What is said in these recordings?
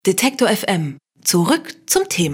Detektor FM. Zurück zum Thema.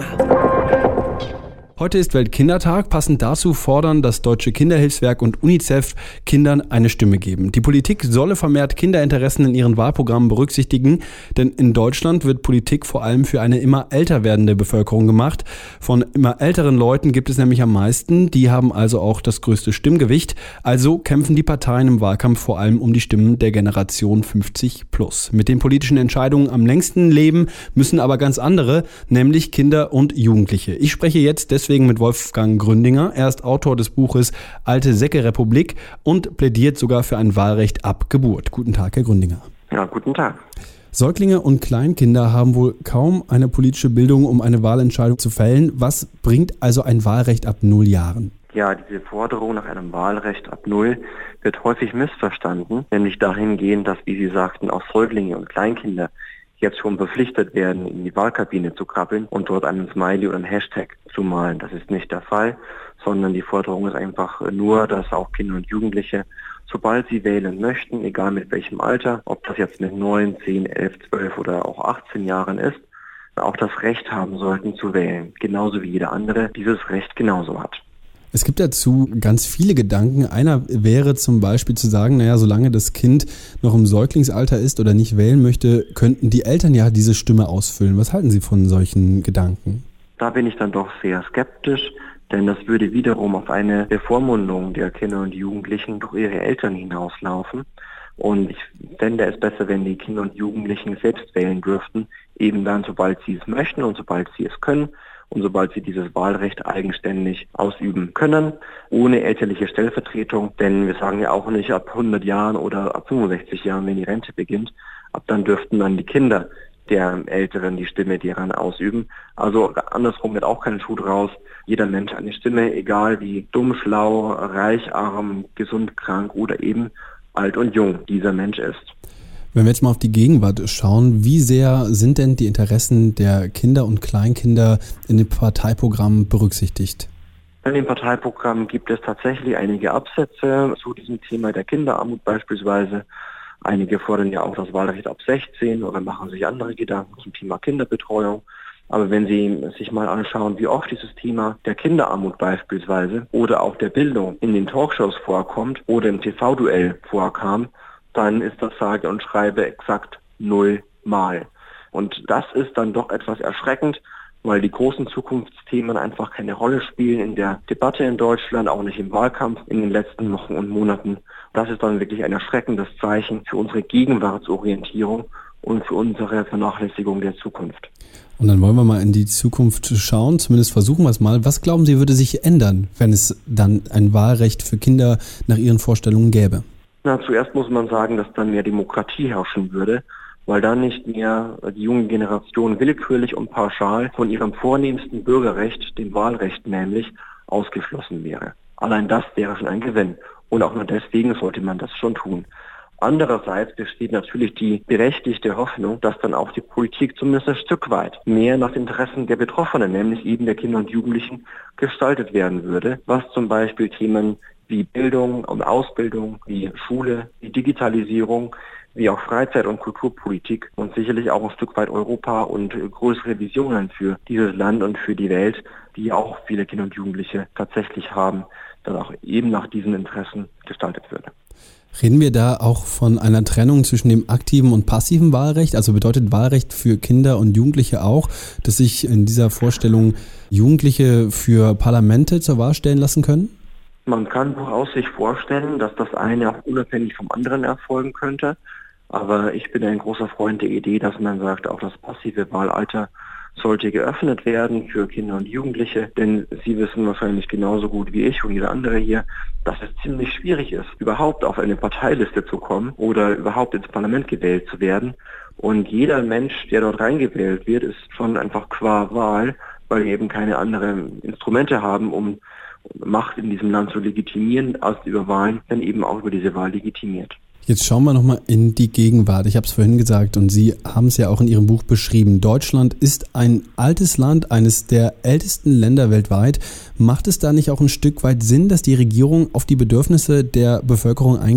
Heute ist Weltkindertag. Passend dazu fordern das Deutsche Kinderhilfswerk und UNICEF Kindern eine Stimme geben. Die Politik solle vermehrt Kinderinteressen in ihren Wahlprogrammen berücksichtigen, denn in Deutschland wird Politik vor allem für eine immer älter werdende Bevölkerung gemacht. Von immer älteren Leuten gibt es nämlich am meisten, die haben also auch das größte Stimmgewicht. Also kämpfen die Parteien im Wahlkampf vor allem um die Stimmen der Generation 50+. Mit den politischen Entscheidungen am längsten leben müssen aber ganz andere, nämlich Kinder und Jugendliche. Ich spreche jetzt deswegen mit Wolfgang Gründinger. Er ist Autor des Buches Alte Säcke Republik und plädiert sogar für ein Wahlrecht ab Geburt. Guten Tag, Herr Gründinger. Ja, guten Tag. Säuglinge und Kleinkinder haben wohl kaum eine politische Bildung, um eine Wahlentscheidung zu fällen. Was bringt also ein Wahlrecht ab 0 Jahren? Ja, diese Forderung nach einem Wahlrecht ab 0 wird häufig missverstanden, nämlich dahingehend, dass, wie Sie sagten, auch Säuglinge und Kleinkinder jetzt schon verpflichtet werden, in die Wahlkabine zu krabbeln und dort einen Smiley oder einen Hashtag zu malen. Das ist nicht der Fall, sondern die Forderung ist einfach nur, dass auch Kinder und Jugendliche, sobald sie wählen möchten, egal mit welchem Alter, ob das jetzt mit 9, 10, 11, 12 oder auch 18 Jahren ist, auch das Recht haben sollten zu wählen. Genauso wie jeder andere dieses Recht genauso hat. Es gibt dazu ganz viele Gedanken. Einer wäre zum Beispiel zu sagen, solange das Kind noch im Säuglingsalter ist oder nicht wählen möchte, könnten die Eltern ja diese Stimme ausfüllen. Was halten Sie von solchen Gedanken? Da bin ich dann doch sehr skeptisch, denn das würde wiederum auf eine Bevormundung der Kinder und Jugendlichen durch ihre Eltern hinauslaufen. Und ich fände es besser, wenn die Kinder und Jugendlichen selbst wählen dürften, eben dann, sobald sie es möchten und sobald sie es können. Und sobald sie dieses Wahlrecht eigenständig ausüben können, ohne elterliche Stellvertretung, denn wir sagen ja auch nicht ab 100 Jahren oder ab 65 Jahren, wenn die Rente beginnt, ab dann dürften dann die Kinder der Älteren die Stimme derer ausüben. Also andersrum wird auch kein Schuh draus. Jeder Mensch eine Stimme, egal wie dumm, schlau, reich, arm, gesund, krank oder eben alt und jung dieser Mensch ist. Wenn wir jetzt mal auf die Gegenwart schauen, wie sehr sind denn die Interessen der Kinder und Kleinkinder in den Parteiprogrammen berücksichtigt? In den Parteiprogrammen gibt es tatsächlich einige Absätze zu diesem Thema der Kinderarmut beispielsweise. Einige fordern ja auch das Wahlrecht ab 16 oder machen sich andere Gedanken zum Thema Kinderbetreuung. Aber wenn Sie sich mal anschauen, wie oft dieses Thema der Kinderarmut beispielsweise oder auch der Bildung in den Talkshows vorkommt oder im TV-Duell vorkam, dann ist das sage und schreibe exakt 0 Mal. Und das ist dann doch etwas erschreckend, weil die großen Zukunftsthemen einfach keine Rolle spielen in der Debatte in Deutschland, auch nicht im Wahlkampf in den letzten Wochen und Monaten. Das ist dann wirklich ein erschreckendes Zeichen für unsere Gegenwartsorientierung und für unsere Vernachlässigung der Zukunft. Und dann wollen wir mal in die Zukunft schauen, zumindest versuchen wir es mal. Was glauben Sie, würde sich ändern, wenn es dann ein Wahlrecht für Kinder nach Ihren Vorstellungen gäbe? Zuerst muss man sagen, dass dann mehr Demokratie herrschen würde, weil dann nicht mehr die junge Generation willkürlich und pauschal von ihrem vornehmsten Bürgerrecht, dem Wahlrecht nämlich, ausgeschlossen wäre. Allein das wäre schon ein Gewinn und auch nur deswegen sollte man das schon tun. Andererseits besteht natürlich die berechtigte Hoffnung, dass dann auch die Politik zumindest ein Stück weit mehr nach den Interessen der Betroffenen, nämlich eben der Kinder und Jugendlichen, gestaltet werden würde, was zum Beispiel Themen wie Bildung und Ausbildung, wie Schule, wie Digitalisierung, wie auch Freizeit- und Kulturpolitik und sicherlich auch ein Stück weit Europa und größere Visionen für dieses Land und für die Welt, die auch viele Kinder und Jugendliche tatsächlich haben, dann auch eben nach diesen Interessen gestaltet würde. Reden wir da auch von einer Trennung zwischen dem aktiven und passiven Wahlrecht? Also bedeutet Wahlrecht für Kinder und Jugendliche auch, dass sich in dieser Vorstellung Jugendliche für Parlamente zur Wahl stellen lassen können? Man kann durchaus sich vorstellen, dass das eine auch unabhängig vom anderen erfolgen könnte. Aber ich bin ein großer Freund der Idee, dass man sagt, auch das passive Wahlalter sollte geöffnet werden für Kinder und Jugendliche. Denn Sie wissen wahrscheinlich genauso gut wie ich und jeder andere hier, dass es ziemlich schwierig ist, überhaupt auf eine Parteiliste zu kommen oder überhaupt ins Parlament gewählt zu werden. Und jeder Mensch, der dort reingewählt wird, ist schon einfach qua Wahl, weil wir eben keine anderen Instrumente haben, um Macht in diesem Land zu legitimieren, als über Wahlen, dann eben auch über diese Wahl legitimiert. Jetzt schauen wir nochmal in die Gegenwart. Ich habe es vorhin gesagt und Sie haben es ja auch in Ihrem Buch beschrieben. Deutschland ist ein altes Land, eines der ältesten Länder weltweit. Macht es da nicht auch ein Stück weit Sinn, dass die Regierung auf die Bedürfnisse der Bevölkerung eingeht?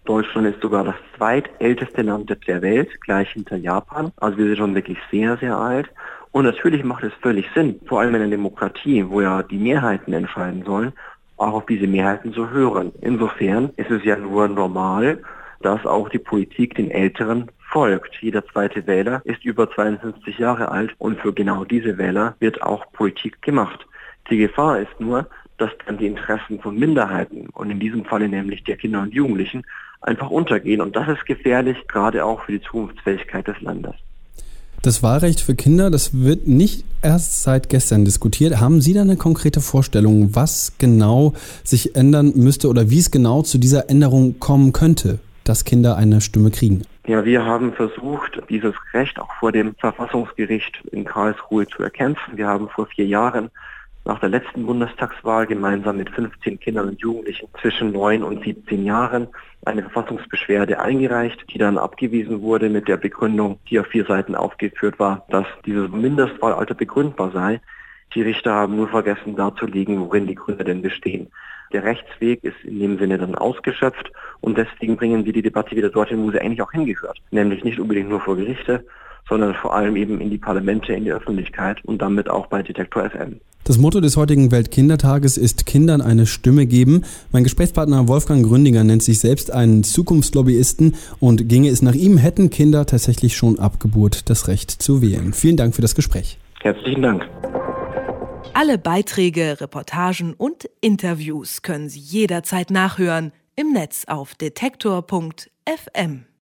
Deutschland ist sogar das zweitälteste Land der Welt, gleich hinter Japan. Also wir sind schon wirklich sehr, sehr alt. Und natürlich macht es völlig Sinn, vor allem in einer Demokratie, wo ja die Mehrheiten entscheiden sollen, auch auf diese Mehrheiten zu hören. Insofern ist es ja nur normal, dass auch die Politik den Älteren folgt. Jeder zweite Wähler ist über 52 Jahre alt und für genau diese Wähler wird auch Politik gemacht. Die Gefahr ist nur, dass dann die Interessen von Minderheiten und in diesem Falle nämlich der Kinder und Jugendlichen einfach untergehen. Und das ist gefährlich, gerade auch für die Zukunftsfähigkeit des Landes. Das Wahlrecht für Kinder, das wird nicht erst seit gestern diskutiert. Haben Sie da eine konkrete Vorstellung, was genau sich ändern müsste oder wie es genau zu dieser Änderung kommen könnte, dass Kinder eine Stimme kriegen? Ja, wir haben versucht, dieses Recht auch vor dem Verfassungsgericht in Karlsruhe zu erkämpfen. Wir haben vor 4 Jahren nach der letzten Bundestagswahl gemeinsam mit 15 Kindern und Jugendlichen zwischen 9 und 17 Jahren eine Verfassungsbeschwerde eingereicht, die dann abgewiesen wurde mit der Begründung, die auf 4 Seiten aufgeführt war, dass dieses Mindestwahlalter begründbar sei. Die Richter haben nur vergessen darzulegen, worin die Gründe denn bestehen. Der Rechtsweg ist in dem Sinne dann ausgeschöpft und deswegen bringen wir die Debatte wieder dorthin, wo sie eigentlich auch hingehört. Nämlich nicht unbedingt nur vor Gerichte, sondern vor allem eben in die Parlamente, in die Öffentlichkeit und damit auch bei Detektor FM. Das Motto des heutigen Weltkindertages ist Kindern eine Stimme geben. Mein Gesprächspartner Wolfgang Gründinger nennt sich selbst einen Zukunftslobbyisten und ginge es nach ihm, hätten Kinder tatsächlich schon ab Geburt das Recht zu wählen. Vielen Dank für das Gespräch. Herzlichen Dank. Alle Beiträge, Reportagen und Interviews können Sie jederzeit nachhören im Netz auf detektor.fm.